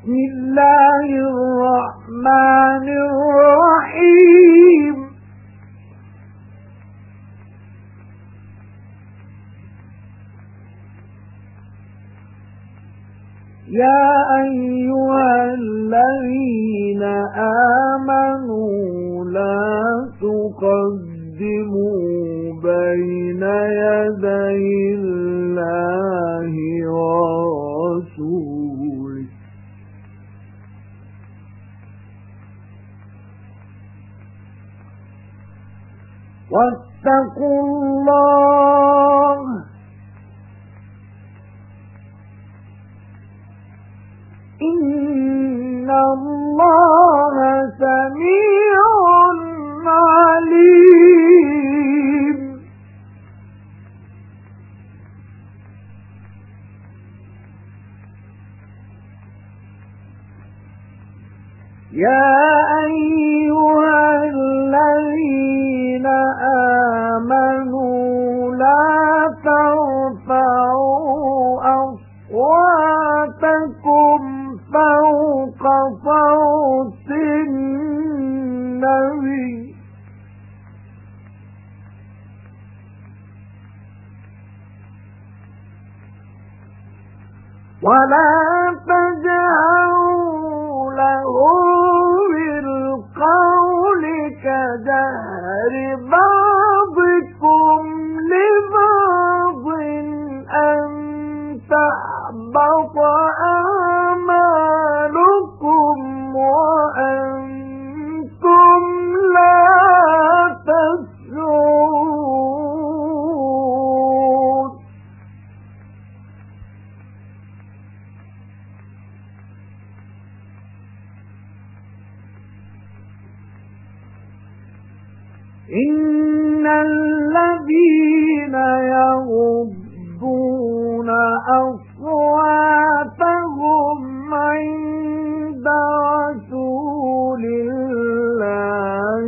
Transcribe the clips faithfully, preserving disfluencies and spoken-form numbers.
بسم الله الرحمن الرحيم يا أيها الذين آمنوا لا تقدموا بين يدي الله ورسوله واتقوا الله إن الله سميع عليم يا أيها الذين آمنوا لا ترفعوا أصواتكم فوق صوت النبي ولا تجهروا له بالقول كجهر بعضكم لبعض أن تحبط أعمالكم وأنتم لا تشعرون إن الذين يغضون أصواتهم عند رسول الله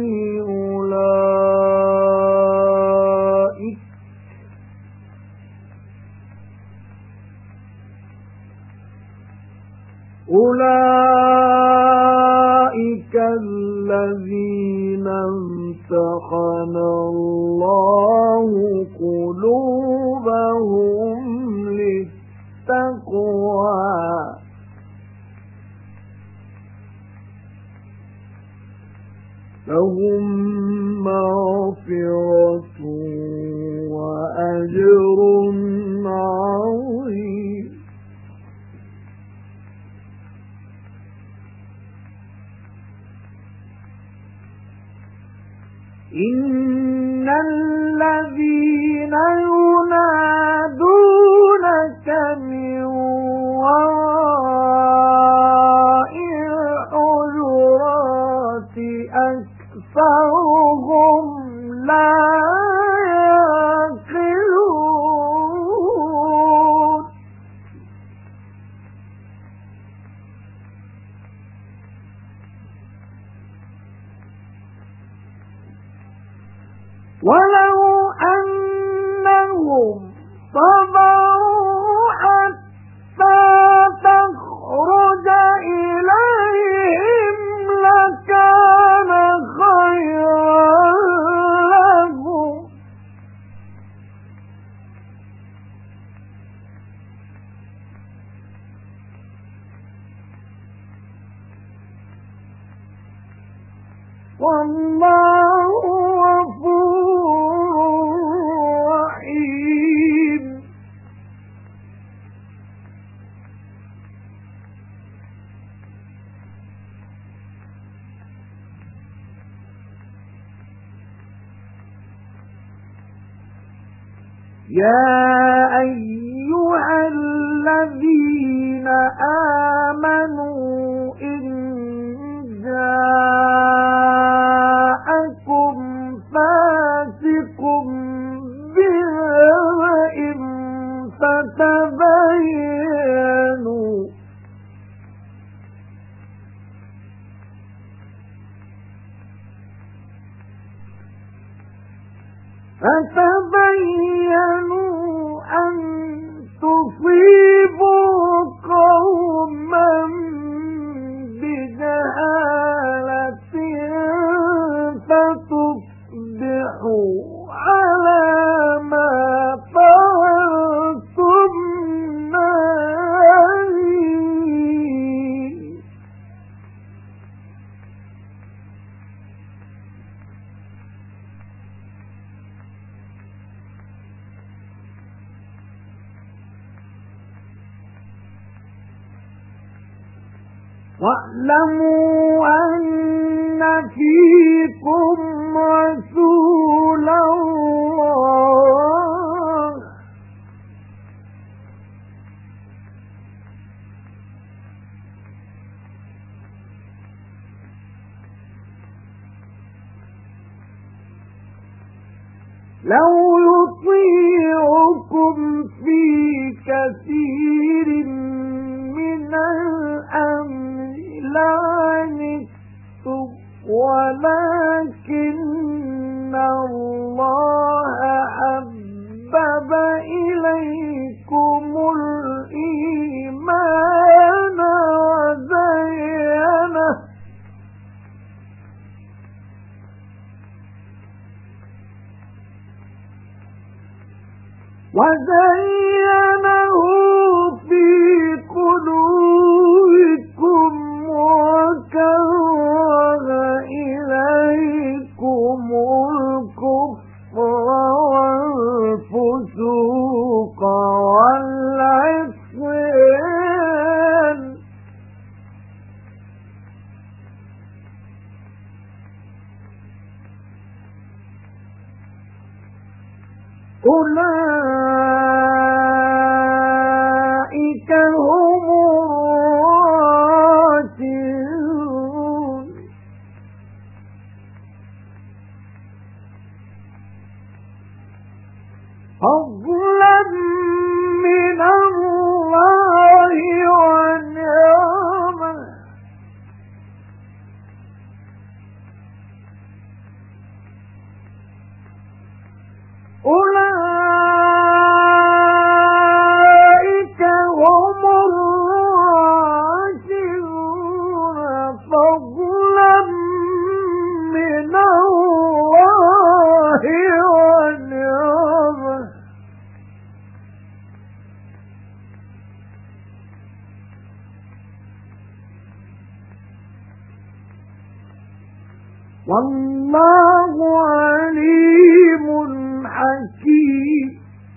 أولئك أولئك الذين امتحن الله قلوبهم للتقوى لهم مغفرة وأجر عظيم إن الذين ينادونك من وراء الحجرات أكثرهم لا يعقلون ولو أنهم صبروا حتى تخرج إليهم لكان خيرا لهم والله غفور رحيم يا أيها الذين آمنوا إن جاءكم فاسق بنبأ فتبينوا فتبينوا أن تصيبوا قوما واعلموا أن فيكم رسول الله لو يطيعكم في كثير من الأمر لعنتم ولكن الله حبب إليكم الإيمان وزينه وزينه في قلوبكم وكره إليكم الكفر والفسوق والعصيان أولئك هم الراشدون فضلا من الله ونعمه أولئك هم الراشدون فضلا من الله ونعمه والله عليم حكيم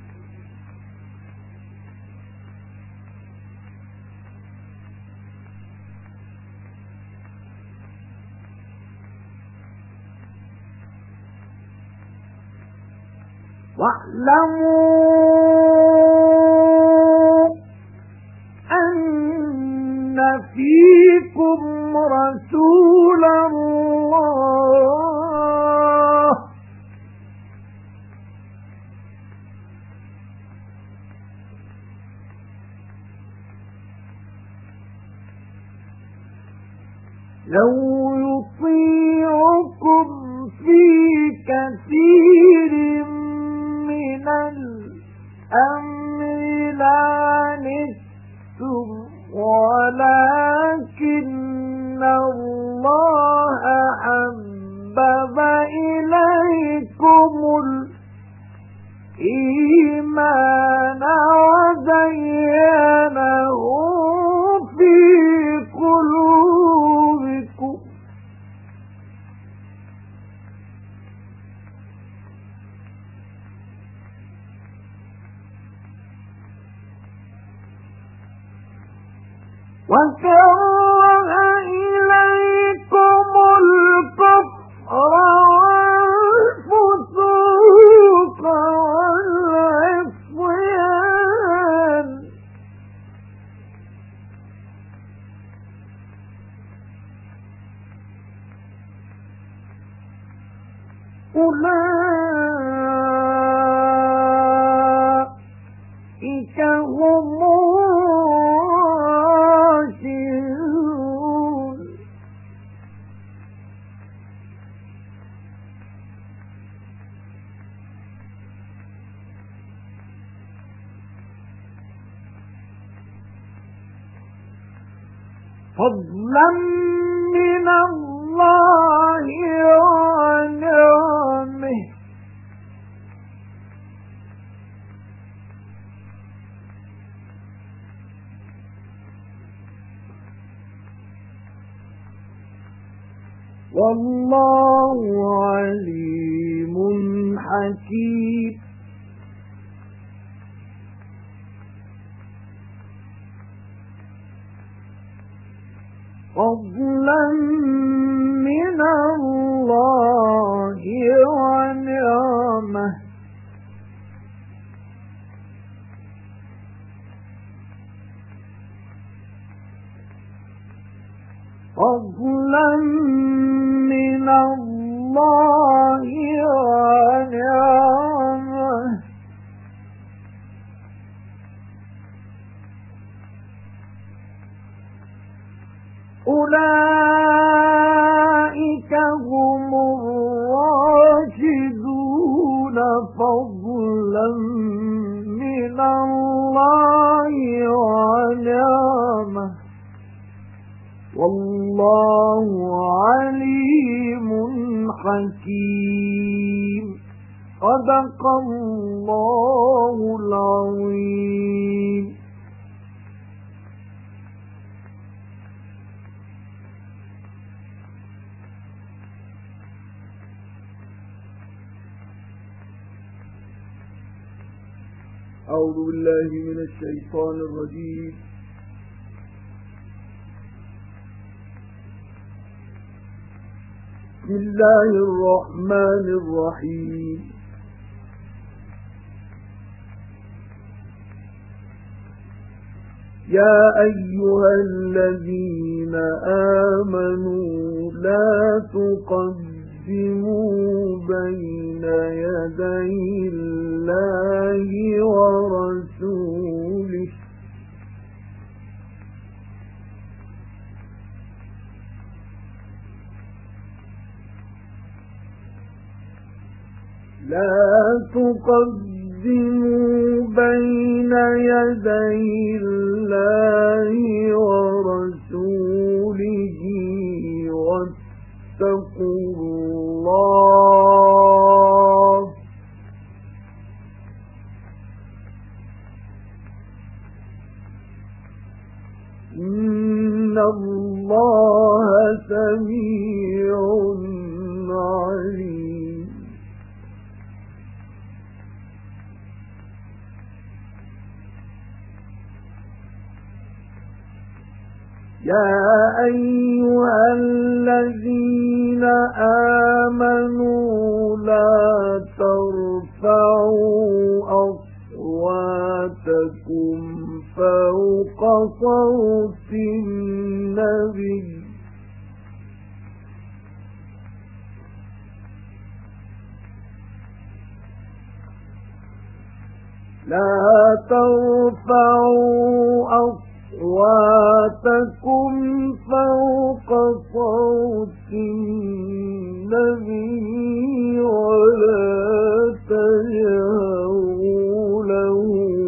واعلموا أن فيكم رسول الله لو يطيعكم في كثير من الأمر لعنتم ولكن الله حبب إليكم الإيمان وزينه في قلوبكم وكره إليكم الكفر والفسوق والعصيان أولئك هم الراشدون فضلا من الله ونعمه والله عليم حكيم فضلا من الله ونعمة فضلا من الله ونعمة أولئك هم الراشدون فضلا من الله ونعمة والله عليم حكيم صدق الله العظيم. أعوذ بالله من الشيطان الرجيم. بسم الله الرحمن الرحيم. يا أيها الذين آمنوا لا تقدموا بين يدي الله ورسوله لا تقدموا بين يدي الله ورسوله واتقوا الله إن الله سميع عليم. يا أيها الذين آمنوا لا ترفعوا أصواتكم فوق صوت النبي لا ترفعوا أصواتكم فوق صوت النبي ولا تجهروا له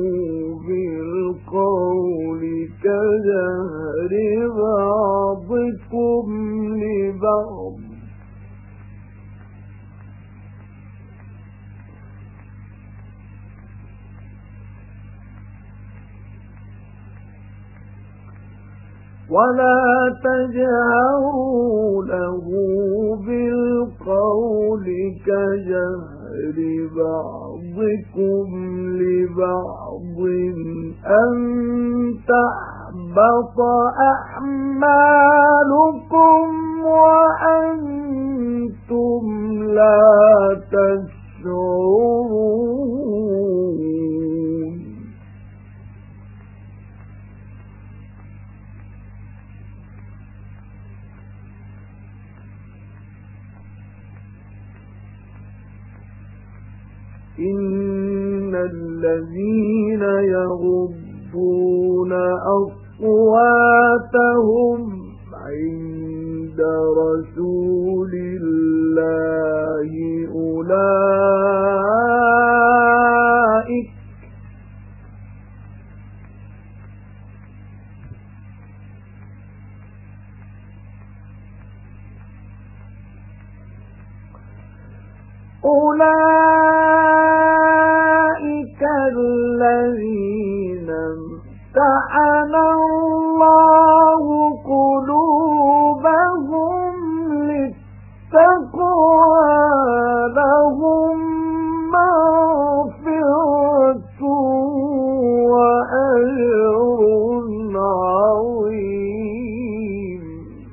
بالقول كجهر بعضكم لبعض ولا تجهروا له بالقول كجهر بعضكم لبعض أن تحبط أعمالكم وأنتم لا تشعرون. إن الذين يغضون أصواتهم عند رسول الله أولئك أولئك الذين امتحن الله قلوبهم للتقوى لهم مغفرة وأجر عظيم.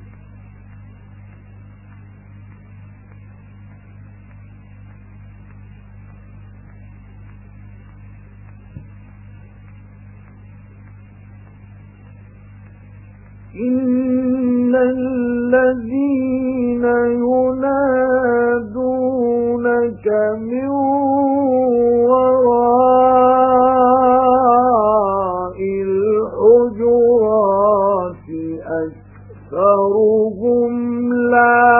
إن الذين ينادونك من وراء الحجرات أكثرهم لا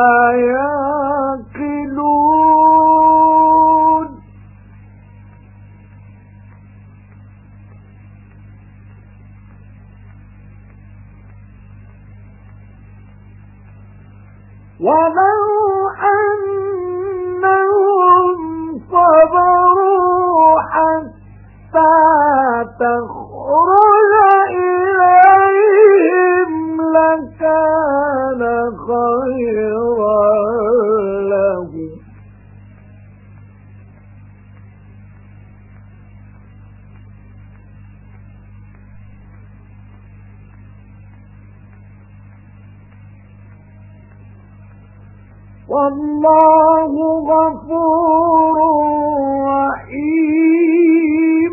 يعقلون ولو أنهم صبروا حتى تخرج إليهم لكان خيرا لهم والله غفور رحيم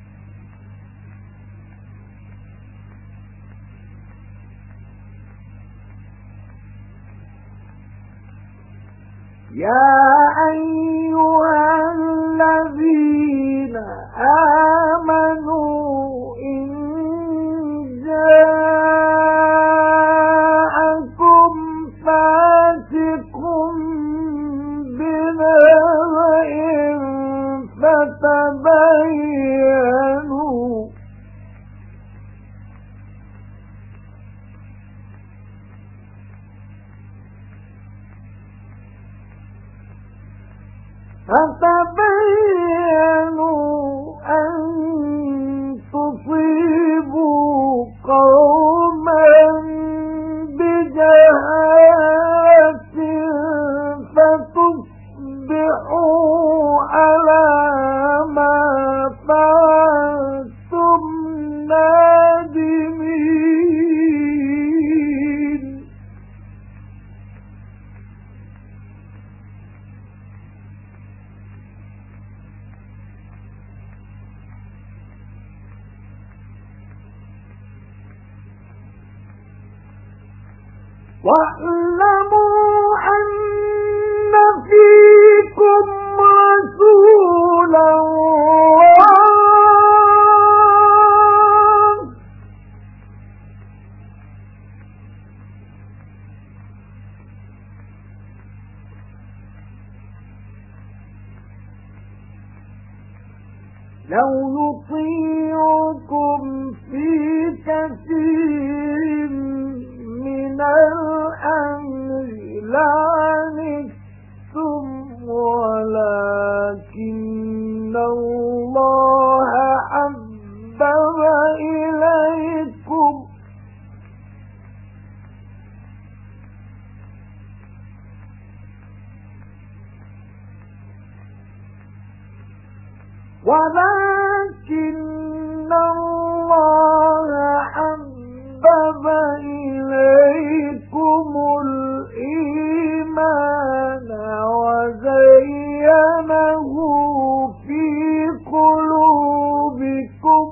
يا أيها الذين آمنوا إن جاءكم فاسق بنبأ فتبينوا فتبينوا أن تصيبوا قوما بجهالة فتصبحوا على ما فعلتم نادمين واعلموا أن فيكم رسول الله لو يطيعكم في كثير من الأمر لعنتم ولكن الله حبب إليكم ولكن الله حبب إليكم الإيمان وزينه في قلوبكم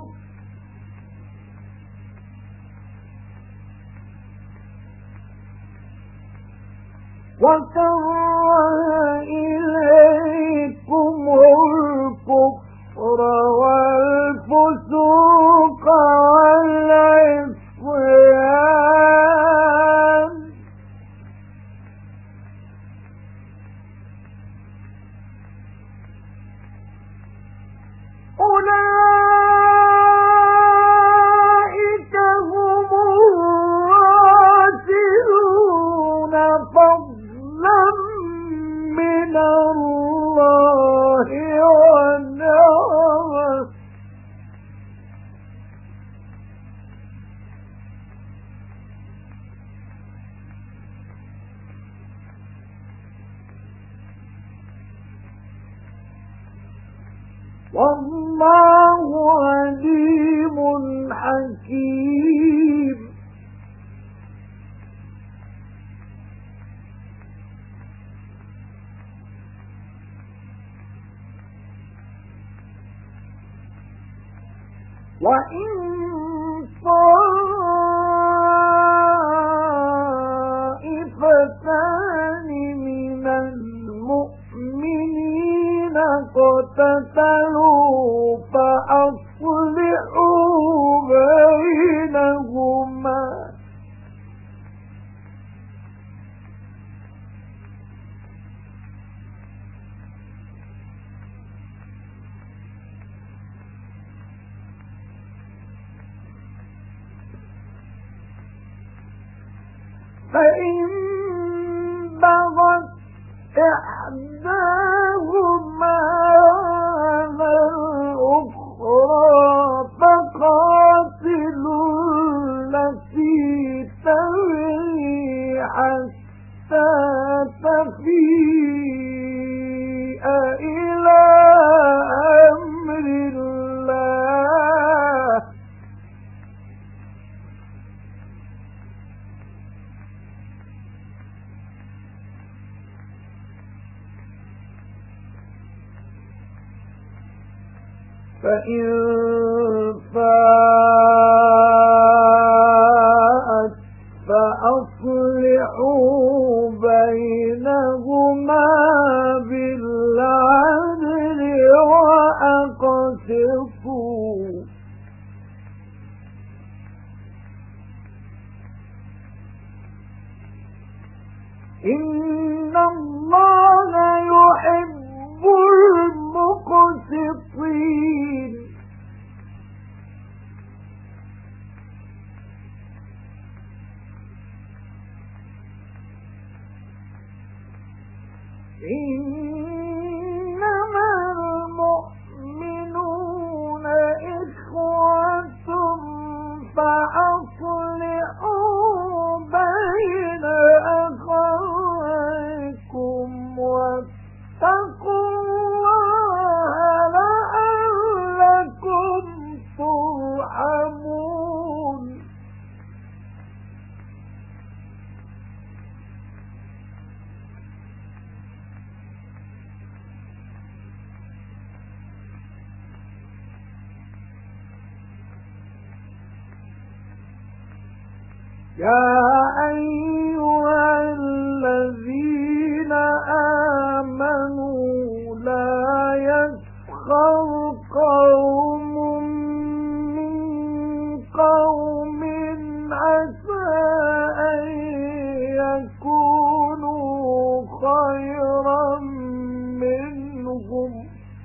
وكره إليكم الكفر والفسوق والعصيان أولئك هم الراشدون فضلا من الله ونعمه والله عليم حكيم وإن فإن بغت إحداهما على الأخرى فقاتلوا التي تبغي حتى تفيء إلى أمر الله فإن فاءت فأصلحوا بينهما بالعدل وأقسطوا إن الله يحب المقسطين إنما المؤمنون إخوة فأصلحوا بين أخويكم واتقوا الله لعلكم ترحمون يا أيها الذين آمنوا لا يسخر قوم من قوم عسى أن يكونوا خيرا منهم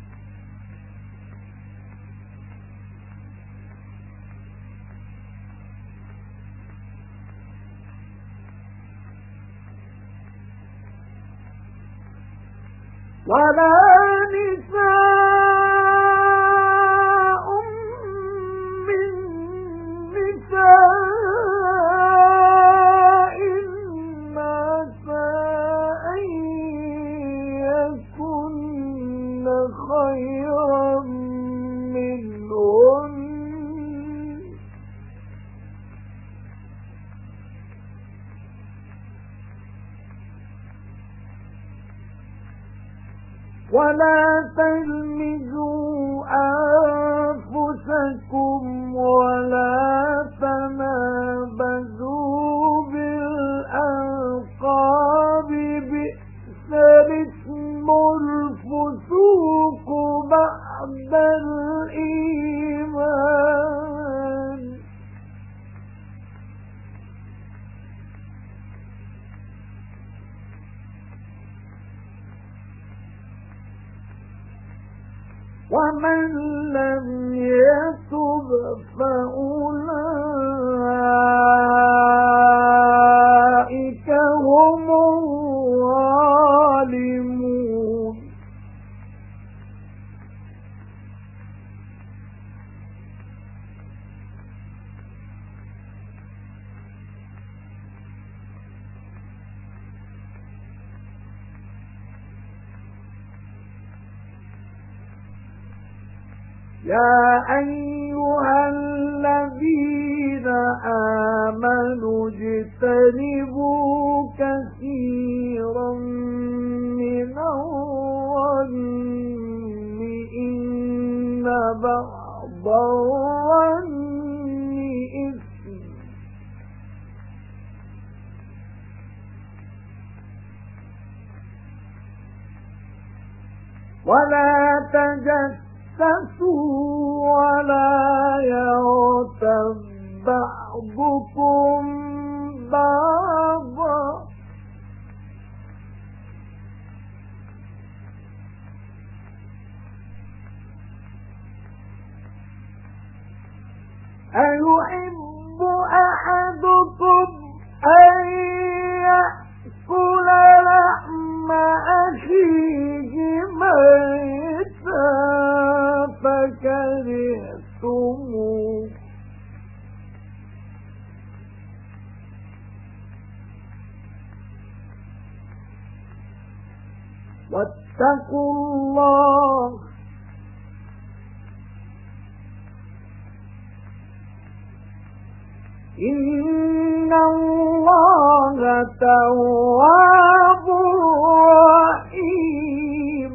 ولا نساء من نساء عسى أن يكن خيرا منهن ولا تلمزوا أنفسكم ولا تنابزوا بالألقاب بئس الاسم الفسوق بعد الإيمان ومن لم يتب فأولئك هم الظالمون يا أيها الذين آمنوا اجتنبوا كثيرا من الظن إن بعض الظن إثم ولا تجسسوا ولا يغتب بعضكم بعضا أيحب أحدكم أن واتقوا الله إن الله تواب رحيم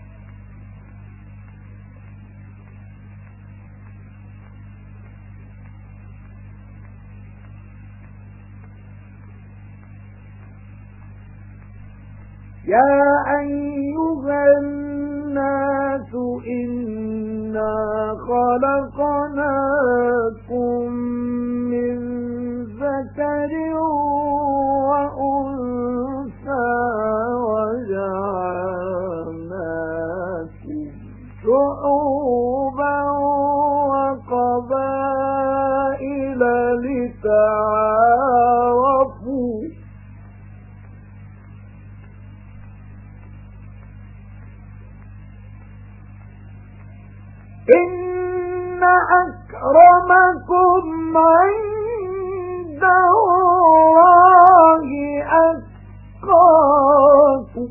يا أيها الناس إنا خلقناكم من ذكر وأنثى وجعلناكم شعوبا وقبائل لتعارفوا إن أكرمكم عند الله أتقاكم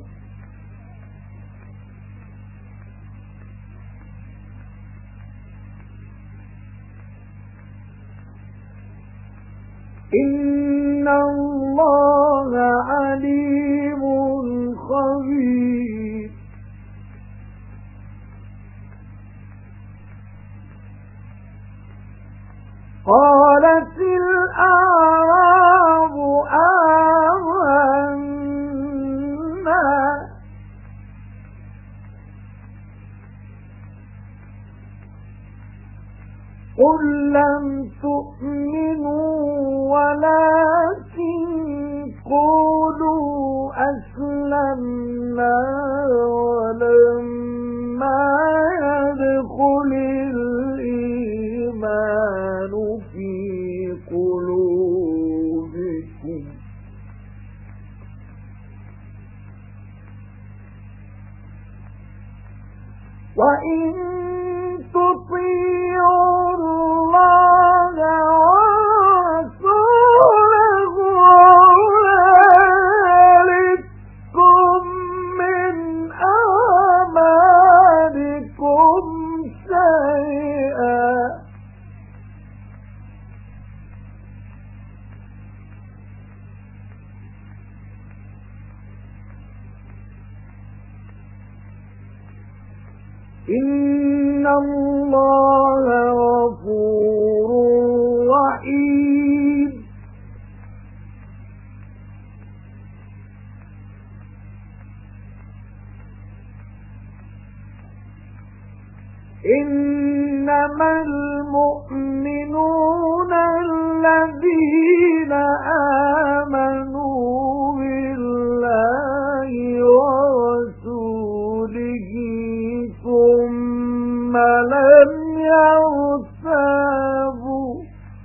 إن الله عليم خبير قالت الأعراب آمنا قل لم تؤمنوا ولكن قولوا أسلمنا ولما يدخل الإيمان في قلوبكم وإن تطيعوا الله ورسوله يلدكم من أعمالكم شيئا إن الله غفور رحيم إنما المؤمنون الذين آمنوا بالله ورسوله ثم لم يرتابوا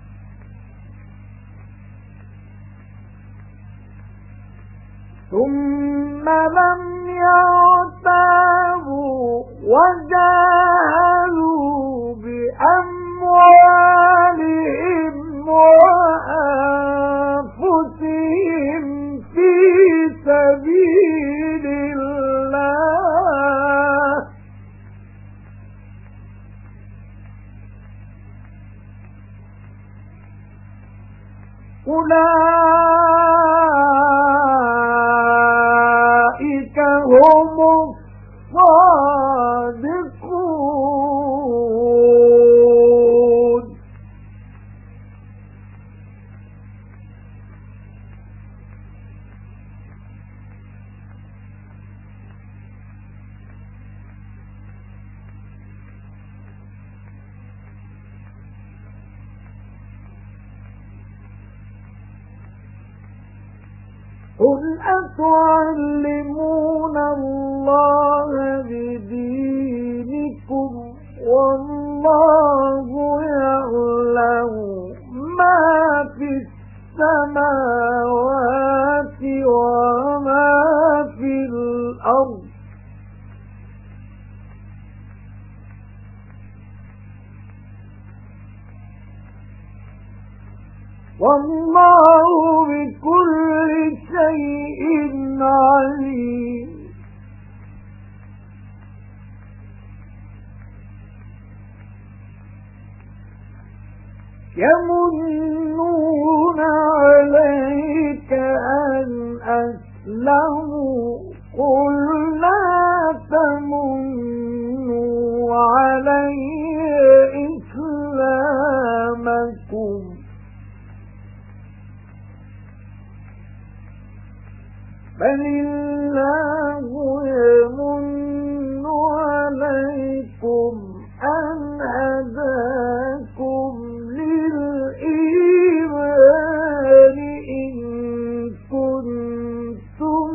ثم لم يرتابوا وجاهدوا بأموالهم وأنفسهم في سبيل الله أولئك هم الصادقون قل أتعلمون الله بدينكم والله يعلم ما في السماوات وما في الأرض والله بكل شيء عليم يمنون عليك أن أسلموا قل لا تمنوا علي إسلامكم بل الله يمن عليكم أن هداكم للإيمان إن كنتم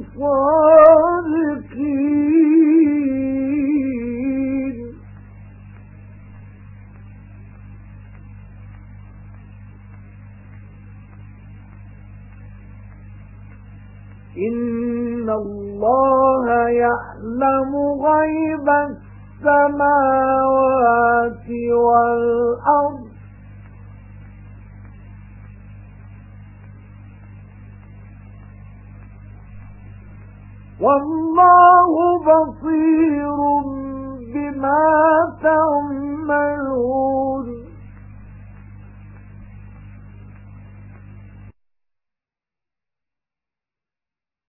صادقين إن الله يعلم غيب السماوات والأرض والله بصير بما تعملون